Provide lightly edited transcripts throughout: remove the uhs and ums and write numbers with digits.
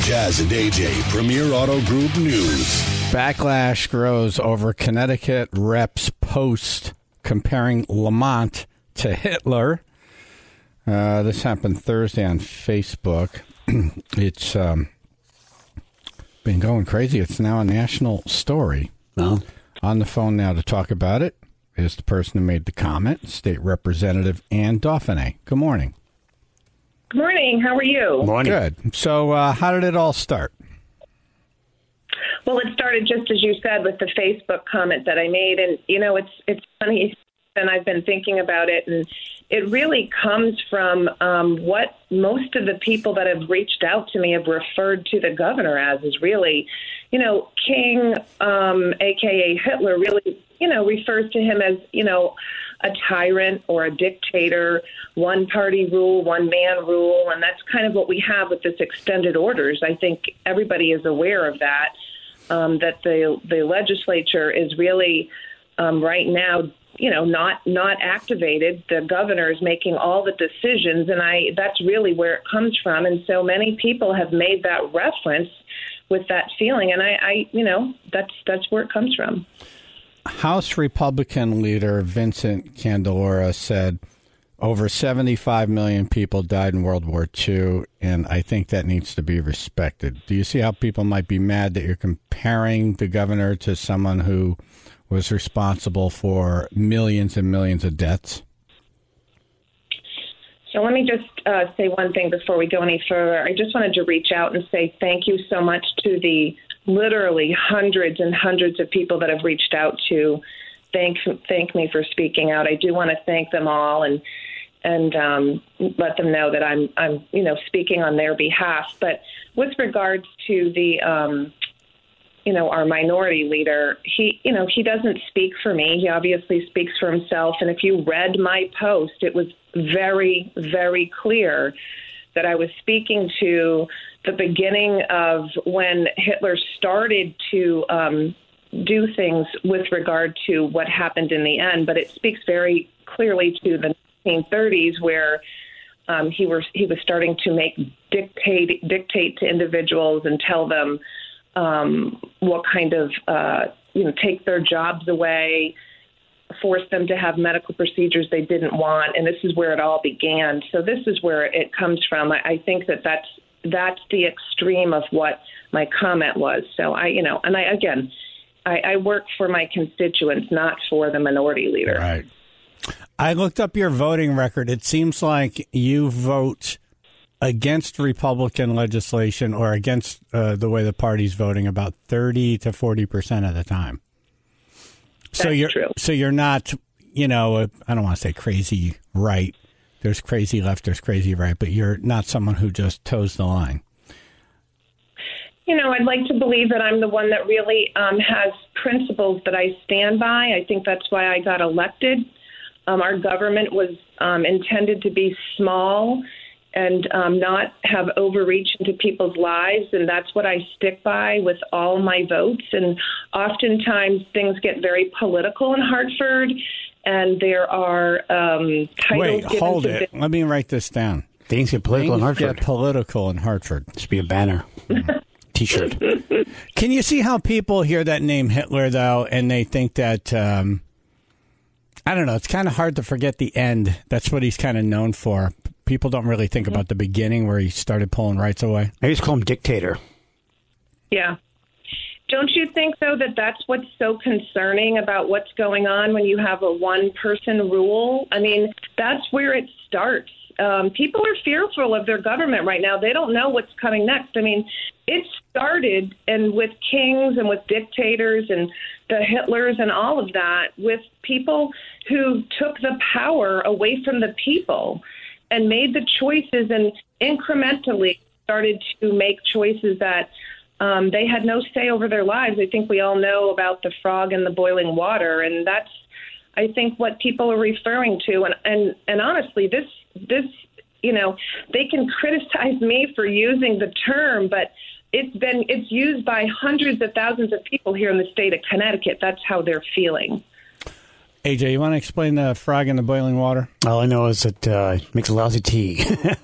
Jazz and AJ, Premier Auto Group News. Backlash grows over Connecticut rep's post comparing Lamont to Hitler. This happened Thursday on Facebook. It's been going crazy. It's now a national story. No. On the phone now to talk about it is the person who made the comment, State Representative Ann Dauphinais. Good morning. Good morning. How are you? Morning. Good. So how did it all start? Well, it started just as you said with the Facebook comment that I made. And, you know, it's funny, and I've been thinking about it, and it really comes from what most of the people that have reached out to me have referred to the governor as is really, you know, King, a.k.a. Hitler, really, you know, refers to him as, you know, a tyrant or a dictator, one-party rule, one-man rule, and that's kind of what we have with this extended orders. I think everybody is aware of that, that the legislature is really right now, you know, not activated. The governor is making all the decisions, and that's really where it comes from. And so many people have made that reference with that feeling, and I you know, that's where it comes from. House Republican leader Vincent Candelora said over 75 million people died in World War II, and I think that needs to be respected. Do you see how people might be mad that you're comparing the governor to someone who was responsible for millions and millions of deaths? So let me just say one thing before we go any further. I just wanted to reach out and say thank you so much to the literally hundreds and hundreds of people that have reached out to thank me for speaking out. I do want to thank them all and let them know that I'm you know, speaking on their behalf. But with regards to the you know, our minority leader, he doesn't speak for me. He obviously speaks for himself. And if you read my post, it was very, very clear that I was speaking to the beginning of when Hitler started to do things with regard to what happened in the end. But it speaks very clearly to the 1930s, where he was starting to dictate to individuals and tell them what kind of, you know, take their jobs away, force them to have medical procedures they didn't want. And this is where it all began. So this is where it comes from. I think that's the extreme of what my comment was. So I work for my constituents, not for the minority leader. Right. I looked up your voting record. It seems like you vote against Republican legislation or against the way the party's voting about 30 to 40% of the time. That's true. So you're not, you know, I don't want to say crazy right. There's crazy left, there's crazy right, but you're not someone who just toes the line. You know, I'd like to believe that I'm the one that really has principles that I stand by. I think that's why I got elected. Our government was intended to be small and not have overreach into people's lives. And that's what I stick by with all my votes. And oftentimes things get very political in Hartford, and there are titles Wait, given hold to it. Let me write this down. Things get political in Hartford. Get political in Hartford. This should be a banner. T-shirt. Can you see how people hear that name Hitler, though, and they think that, I don't know, it's kind of hard to forget the end. That's what he's kind of known for. People don't really think about the beginning where he started pulling rights away. Maybe just call him dictator. Yeah. Don't you think, though, that that's what's so concerning about what's going on when you have a one-person rule? I mean, that's where it starts. People are fearful of their government right now. They don't know what's coming next. I mean, it started and with kings and with dictators and the Hitlers and all of that with people who took the power away from the people and made the choices and incrementally started to make choices that they had no say over their lives. I think we all know about the frog in the boiling water, and that's, I think, what people are referring to. And honestly, this, you know, they can criticize me for using the term, but it's used by hundreds of thousands of people here in the state of Connecticut. That's how they're feeling. AJ, you want to explain the frog in the boiling water? All I know is it makes a lousy tea.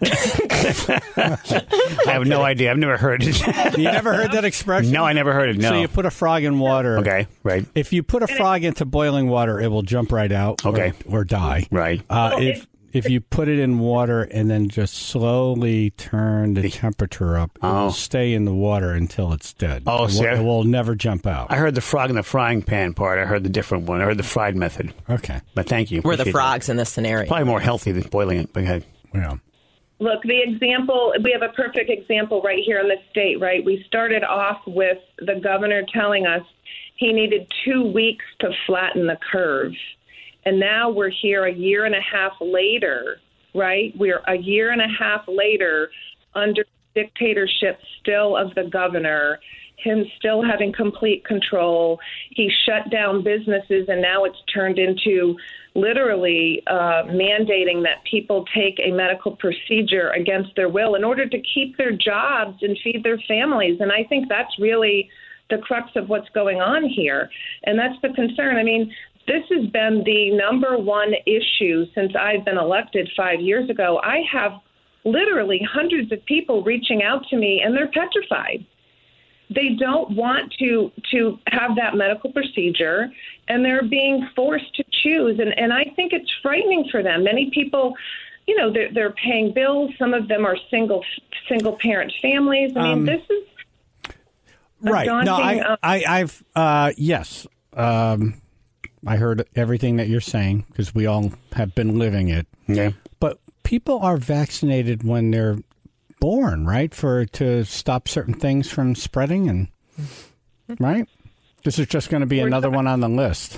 I have no idea. I've never heard it. You never heard that expression? No, I never heard it. No. So you put a frog in water. Okay, right. If you put a frog into boiling water, it will jump right out. Okay. Or die. Right. If you put it in water and then just slowly turn the temperature up, it will stay in the water until it's dead. Oh, it will never jump out. I heard the frog in the frying pan part. I heard the different one. I heard the fried method. Okay. But thank you. We're the Appreciate frogs in this scenario. Probably more healthy than boiling it. But hey. Yeah. Look, the example, we have a perfect example right here in the state, right? We started off with the governor telling us he needed 2 weeks to flatten the curve. And now we're here a year and a half later, right? We're a year and a half later under dictatorship still of the governor, him still having complete control. He shut down businesses, and now it's turned into literally mandating that people take a medical procedure against their will in order to keep their jobs and feed their families. And I think that's really the crux of what's going on here. And that's the concern. I mean, this has been the number one issue since I've been elected 5 years ago. I have literally hundreds of people reaching out to me, and they're petrified. They don't want to have that medical procedure, and they're being forced to choose. And I think it's frightening for them. Many people, you know, they're paying bills. Some of them are single parent families. I mean, this is right. daunting, Yes. I heard everything that you're saying because we all have been living it. Yeah. But people are vaccinated when they're born, right? To stop certain things from spreading, and right? This is just going to be another one on the list.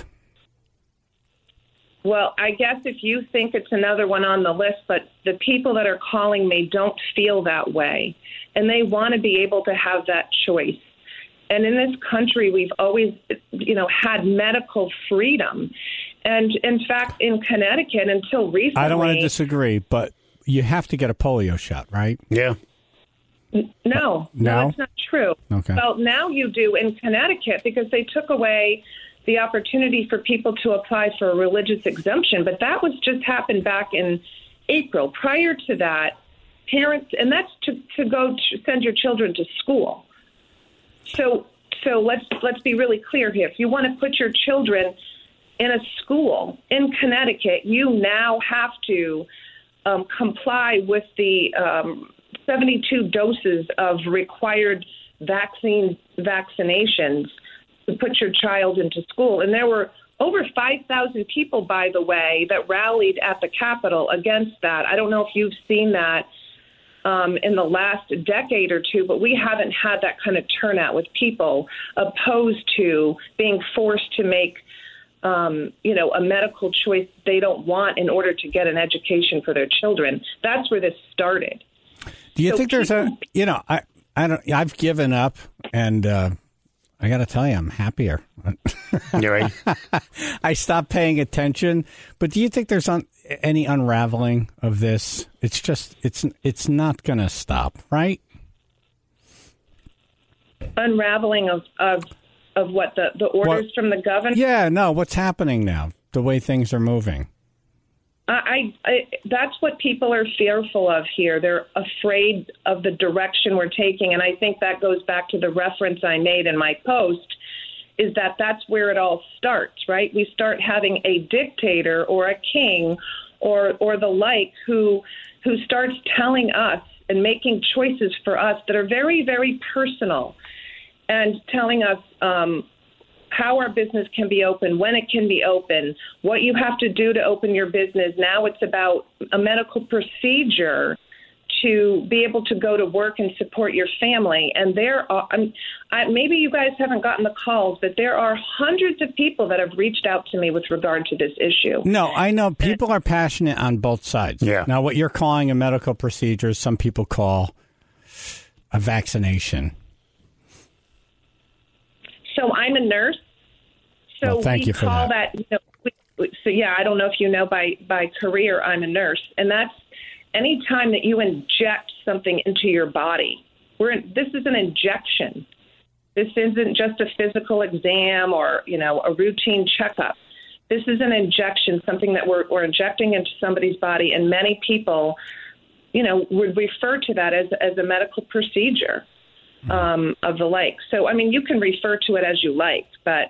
Well, I guess if you think it's another one on the list, but the people that are calling me don't feel that way, and they want to be able to have that choice. And in this country, we've always, had medical freedom. And in fact, in Connecticut, until recently, I don't want to disagree, but you have to get a polio shot, right? Yeah. No, that's not true. Okay. Well, now you do in Connecticut because they took away the opportunity for people to apply for a religious exemption. But that was just happened back in April. Prior to that, parents, and that's to go send your children to school. So let's be really clear here. If you want to put your children in a school in Connecticut, you now have to comply with the 72 doses of required vaccinations to put your child into school. And there were over 5,000 people, by the way, that rallied at the Capitol against that. I don't know if you've seen that in the last decade or two, but we haven't had that kind of turnout with people opposed to being forced to make, a medical choice they don't want in order to get an education for their children. That's where this started. Do you think there's I've given up, and I got to tell you, I'm happier. You're right. I stopped paying attention. But do you think there's any unraveling of this? It's just it's not going to stop, right? Unraveling of what the orders from the governor? Yeah, no. What's happening now? The way things are moving. That's what people are fearful of here. They're afraid of the direction we're taking, and I think that goes back to the reference I made in my post, is that that's where it all starts, right? We start having a dictator or a king or the like who starts telling us and making choices for us that are very, very personal, and telling us how our business can be open, when it can be open, what you have to do to open your business. Now it's about a medical procedure to be able to go to work and support your family. And there are, maybe you guys haven't gotten the calls, but there are hundreds of people that have reached out to me with regard to this issue. No, I know people are passionate on both sides. Yeah. Now, what you're calling a medical procedure, some people call a vaccination. So I'm a nurse. So well, thank you for call that. I don't know if you know by career, I'm a nurse. And that's any time that you inject something into your body. This is an injection. This isn't just a physical exam or, a routine checkup. This is an injection, something that we're injecting into somebody's body, and many people, would refer to that as a medical procedure of the like. So, I mean, you can refer to it as you like, but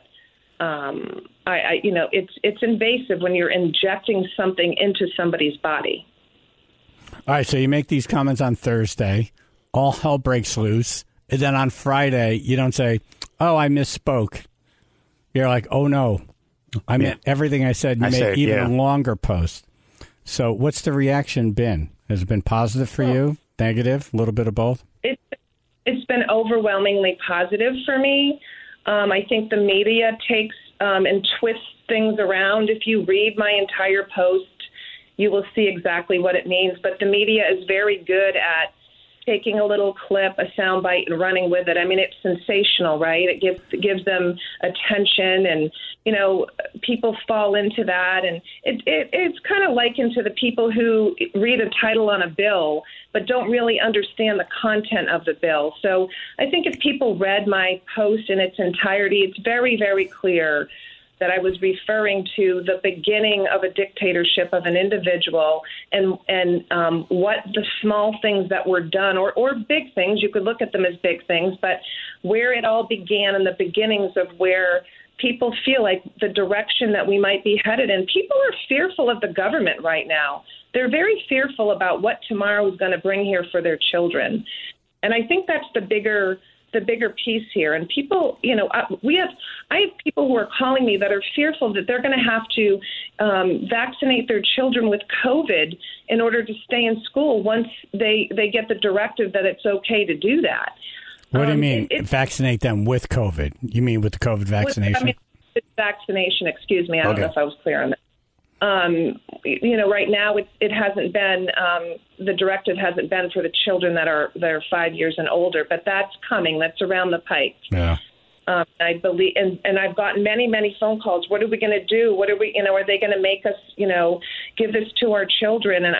it's invasive when you're injecting something into somebody's body. All right, so you make these comments on Thursday, all hell breaks loose, and then on Friday you don't say, "Oh, I misspoke." You're like, "Oh no, I meant everything I said." You made even a longer post. So, what's the reaction been? Has it been positive for you? Negative? A little bit of both? It's been overwhelmingly positive for me. I think the media takes and twists things around. If you read my entire post, you will see exactly what it means. But the media is very good at taking a little clip, a soundbite, and running with it. I mean, it's sensational, right? It gives them attention, and people fall into that. And it's kind of likened to the people who read a title on a bill but don't really understand the content of the bill. So I think if people read my post in its entirety, it's very, very clear that I was referring to the beginning of a dictatorship of an individual and what the small things that were done or big things, you could look at them as big things, but where it all began and the beginnings of where people feel like the direction that we might be headed in. People are fearful of the government right now. They're very fearful about what tomorrow is going to bring here for their children. And I think that's the bigger piece here. And people, I have people who are calling me that are fearful that they're going to have to vaccinate their children with COVID in order to stay in school once they get the directive that it's okay to do that. What do you mean, vaccinate them with COVID? You mean with the COVID vaccination? Vaccination, excuse me. I don't know if I was clear on that. Right now it hasn't been, the directive hasn't been for the children that are 5 years and older, but that's coming. That's around the pike. Yeah. I believe, and I've gotten many, many phone calls. What are we going to do? What are we, are they going to make us, give this to our children? And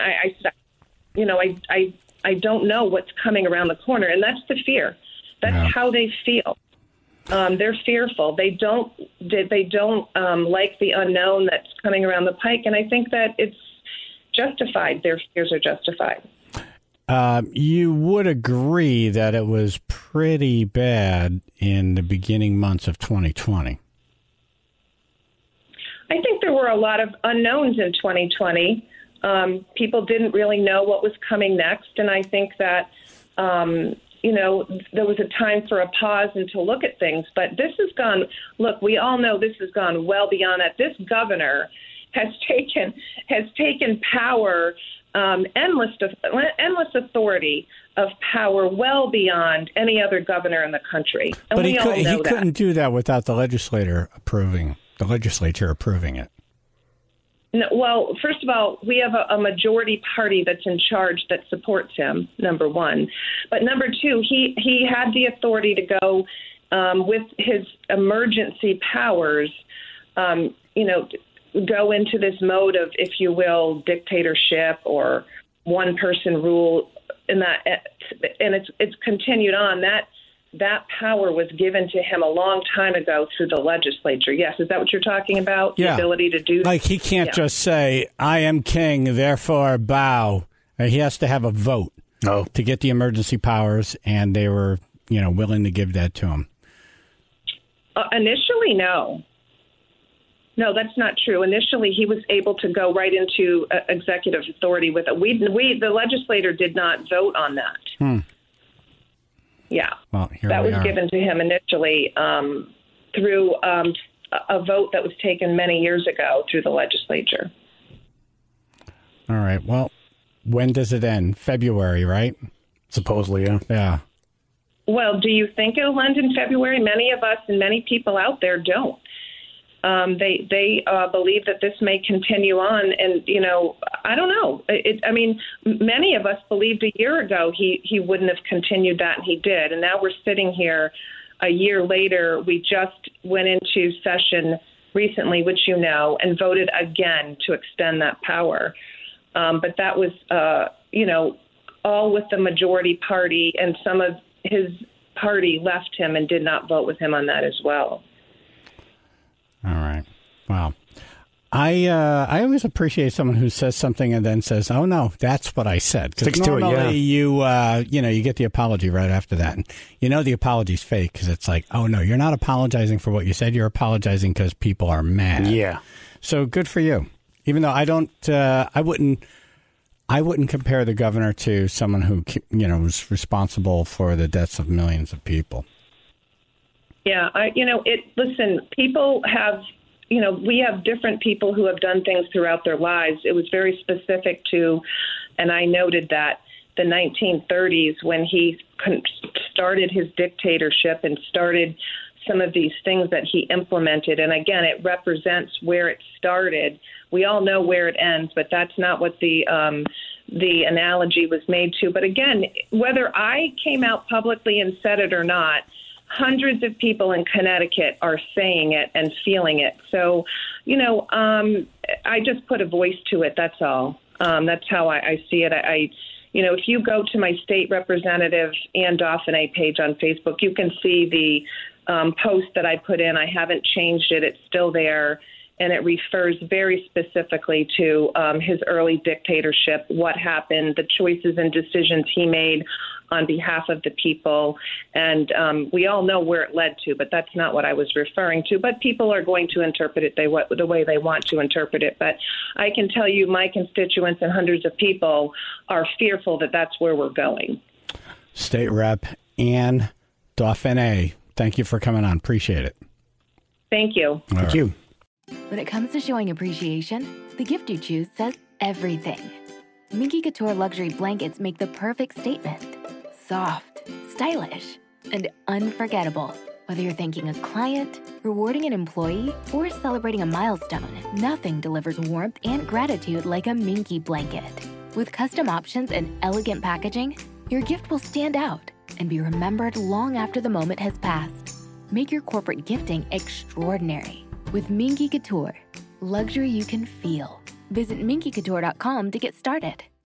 I don't know what's coming around the corner. And that's the fear. That's how they feel. They're fearful. They don't like the unknown that's coming around the pike. And I think that it's justified. Their fears are justified. You would agree that it was pretty bad in the beginning months of 2020. I think there were a lot of unknowns in 2020. People didn't really know what was coming next. And I think that, there was a time for a pause and to look at things. But this has gone, look, we all know this has gone well beyond that. This governor has taken power, endless authority of power well beyond any other governor in the country. And but he couldn't do that without the legislature approving it. No, well, first of all, we have a majority party that's in charge that supports him, number one. But number two, he had the authority to go with his emergency powers, go into this mode of, if you will, dictatorship or one-person rule, and it's continued on. That power was given to him a long time ago through the legislature. Yes, is that what you're talking about? Yeah. The ability to do that? Like he can't just say, "I am king, therefore bow." He has to have a vote to get the emergency powers, and they were, willing to give that to him. Initially, no. No, that's not true. Initially, he was able to go right into executive authority with it. The legislator did not vote on that. Yeah, well, that was given to him initially through a vote that was taken many years ago through the legislature. All right. Well, when does it end? February, right? Supposedly, yeah. Yeah. Well, do you think it'll end in February? Many of us and many people out there don't. They believe that this may continue on, and I don't know. Many of us believed a year ago he wouldn't have continued that, and he did. And now we're sitting here a year later. We just went into session recently, which and voted again to extend that power. But that was all with the majority party, and some of his party left him and did not vote with him on that as well. All right. Wow. I always appreciate someone who says something and then says, "Oh no, that's what I said." Because normally you get the apology right after that, and the apology's fake because it's like, "Oh no, you're not apologizing for what you said. You're apologizing because people are mad." Yeah. So good for you. Even though I wouldn't compare the governor to someone who was responsible for the deaths of millions of people. Yeah, listen, people have. We have different people who have done things throughout their lives. It was very specific to, and I noted that, the 1930s when he started his dictatorship and started some of these things that he implemented. And again, it represents where it started. We all know where it ends, but that's not what the analogy was made to. But again, whether I came out publicly and said it or not, hundreds of people in Connecticut are saying it and feeling it. So, I just put a voice to it. That's all. That's how I see it. If you go to my state representative Ann Dauphinais page on Facebook, you can see the post that I put in. I haven't changed it. It's still there. And it refers very specifically to his early dictatorship, what happened, the choices and decisions he made on behalf of the people. And we all know where it led to, but that's not what I was referring to. But people are going to interpret it the way they want to interpret it. But I can tell you my constituents and hundreds of people are fearful that that's where we're going. State Rep Ann Dauphinais, thank you for coming on. Appreciate it. Thank you. Thank you. When it comes to showing appreciation, the gift you choose says everything. Minky Couture luxury blankets make the perfect statement. Soft, stylish, and unforgettable. Whether you're thanking a client, rewarding an employee, or celebrating a milestone, nothing delivers warmth and gratitude like a Minky blanket. With custom options and elegant packaging, your gift will stand out and be remembered long after the moment has passed. Make your corporate gifting extraordinary with Minky Couture. Luxury you can feel. Visit minkycouture.com to get started.